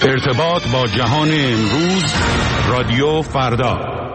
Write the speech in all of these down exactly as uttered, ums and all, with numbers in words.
ارتباط با جهان امروز، رادیو فردا.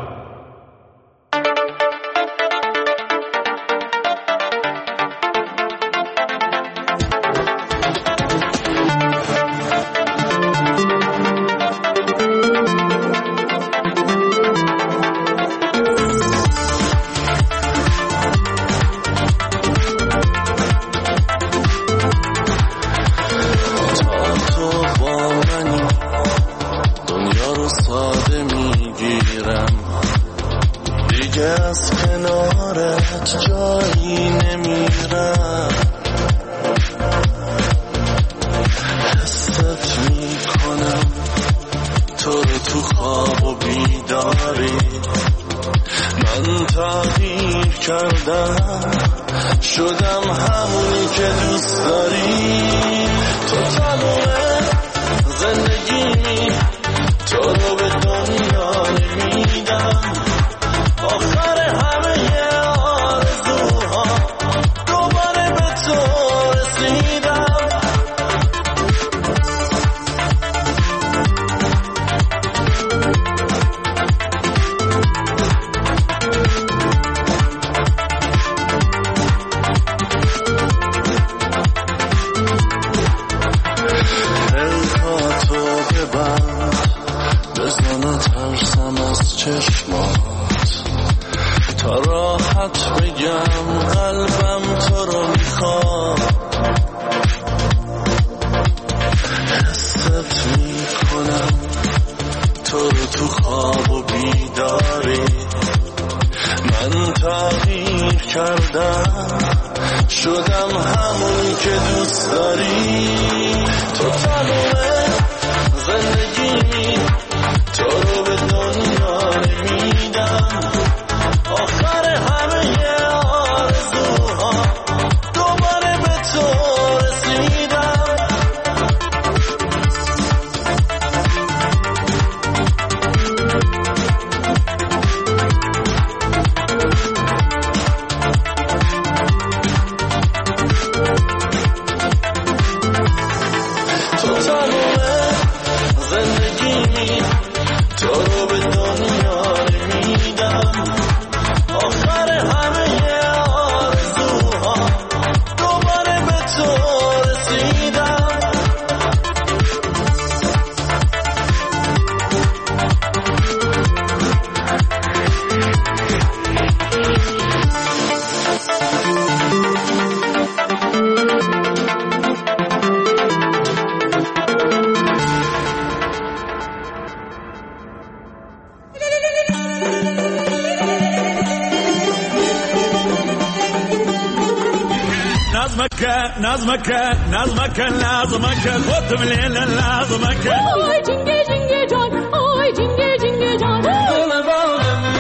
نظمك نظمك لازمك خد من الليل لازمك آی جنگه جنگه جان آی جنگه جنگه جان دل باغم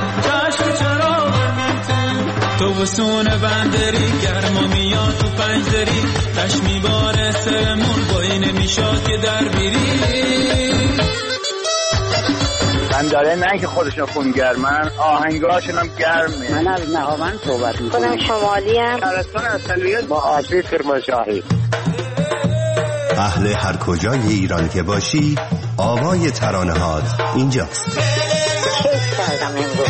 چشم چراغم تو وسون بندری گرما میاد تو پنجدری تش میباره سرمون بایی نمیشاد که در بیری من داره نه که خودشون خونگرمن آهنگاشون هم گرمه. من از نهاوند صحبت میکنم. خودم شمالی ام. شهرستان اصلیت با آشوی کرمانشاهی. اهل هر کجای ایران که باشی آوای ترانه هات اینجاست. کیف کردم امروز.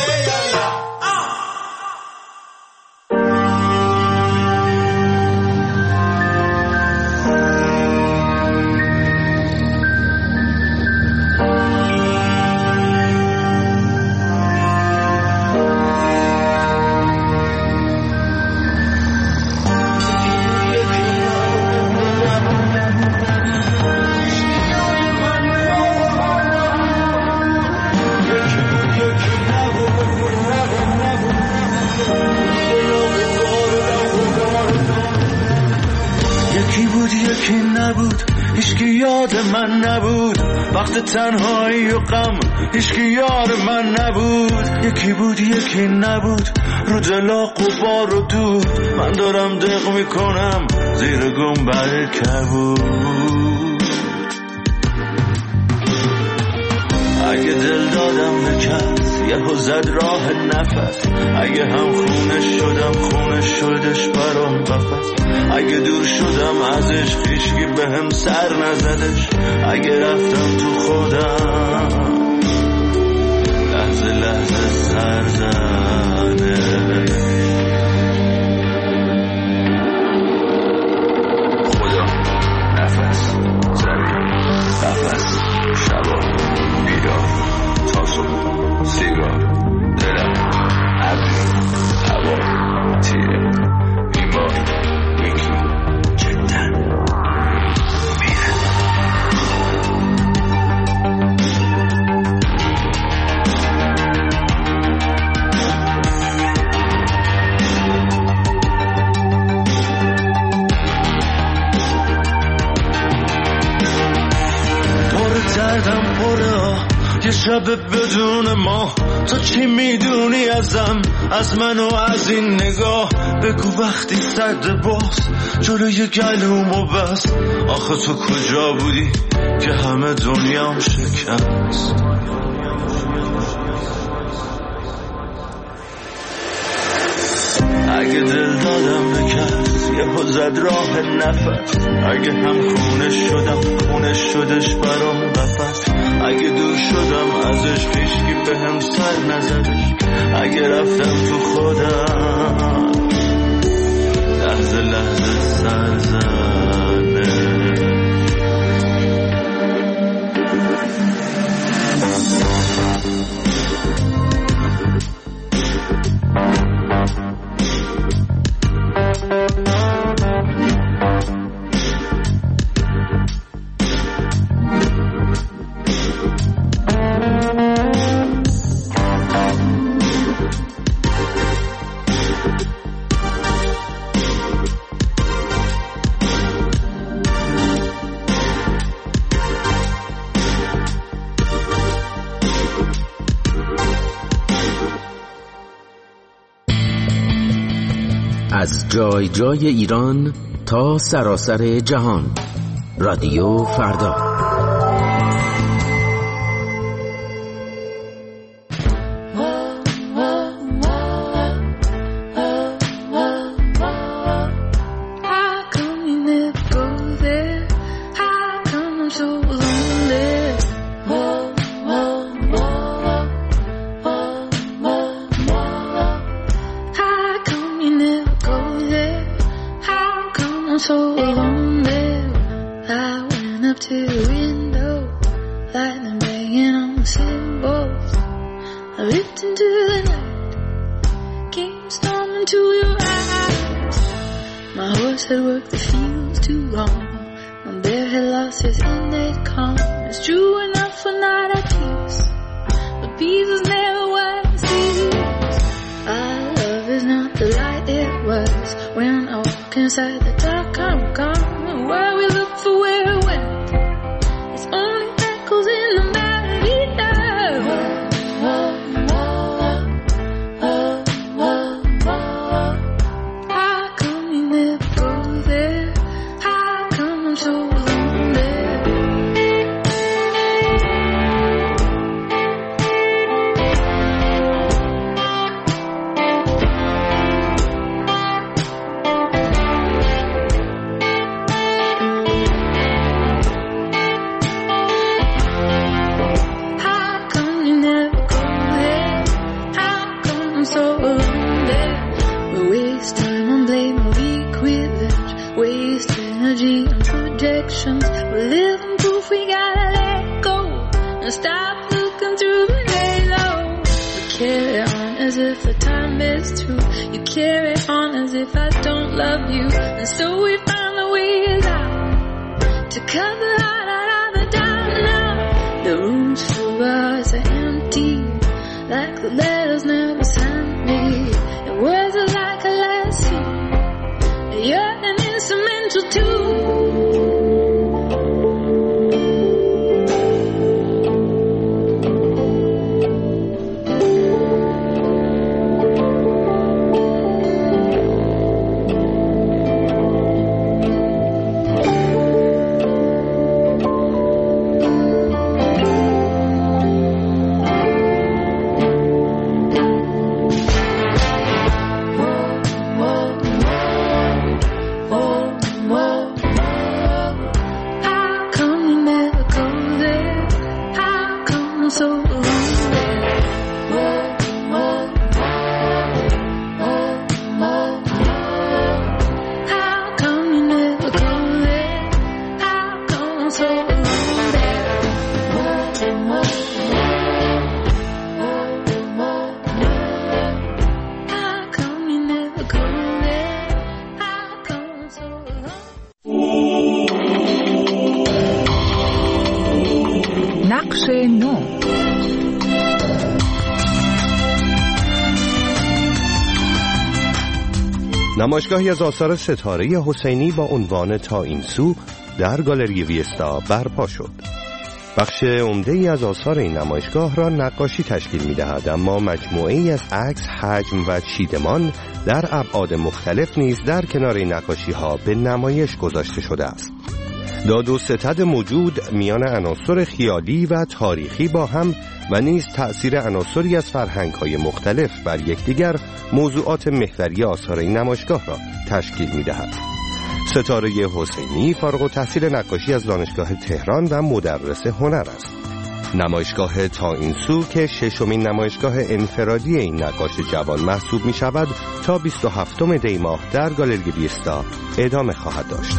من نبود وقت تنهایی و غم هیچکی یار من نبود یکی بود یکی نبود رو دل غبار و دود من دارم دق میکنم زیر گنبد کبود اگه دل دادم به کس یهو زد راه نفس اگه هم خونه شدم خونه شدش برام قفس اگه دور شدم ازش هیچکی بهم سر نزدش. اگه رفتم تو خودم لحظه لحظه سر زنه. خدا نفس زمین نفس شبا بیدار تا صبح سیگار دلم ابری هوا تیره بیمار یکی جدا میره. دردم پره یه شب بدون ما. تو چی میدونی ازم، از من و از این نگاه؟ بگو وقتی سرد باز جلوی گلومو بس. آخه تو کجا بودی که همه دنیام شکست؟ اگه دل دادم به کس یه زد راه نفس. اگه هم خونه شدم خونه شدش برام قفس. اگه دور شدم ازش هیچکی بهم سر نزدش. اگه رفتم تو خودم لحظه لحظه سر زنه. از جای جای ایران تا سراسر جهان، رادیو فردا. نقش نو. نمایشگاهی از آثار ستاره حسینی با عنوان تا این سو در گالری ویستا برپا شد. بخش عمده‌ای از آثار این نمایشگاه را نقاشی تشکیل می‌دهد، اما مجموعه‌ای از عکس، حجم و چیدمان در ابعاد مختلف نیز در کنار این نقاشی‌ها به نمایش گذاشته شده است. داد و ستد موجود میان عناصر خیالی و تاریخی با هم و نیز تأثیر عناصری از فرهنگ‌های مختلف بر یکدیگر موضوعات محوری آثار این نمایشگاه را تشکیل می‌دهد. ستاره حسینی فارغ التحصیل نقاشی از دانشگاه تهران و مدرس هنر است. نمایشگاه تا این سو که ششمین نمایشگاه انفرادی این نقاش جوان محسوب می‌شود تا بیست و هفتم دی ماه در گالری ویستا ادامه خواهد داشت.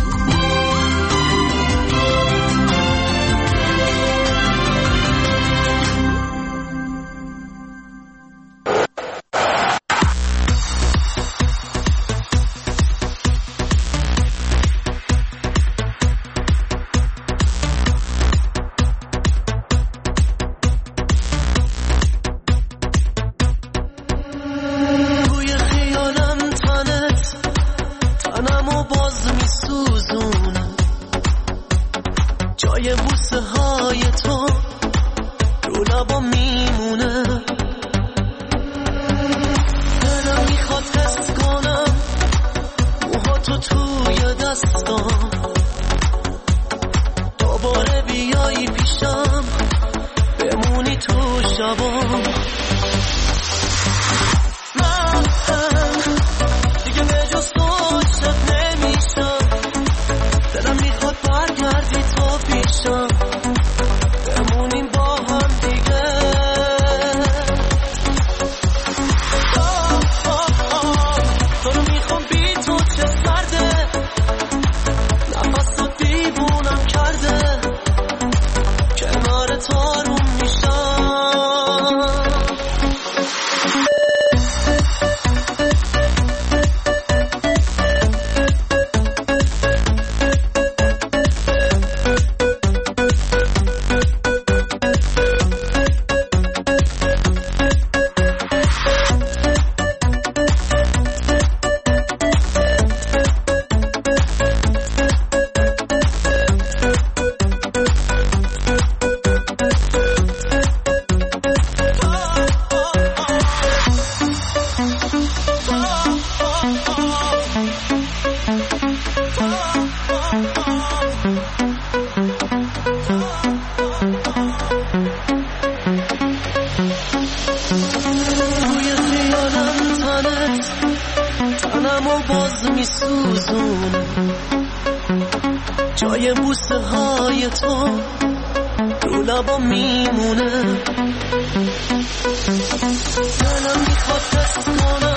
جای بوسه های تو رو لبا میمونه، دلم میخواد تست کنم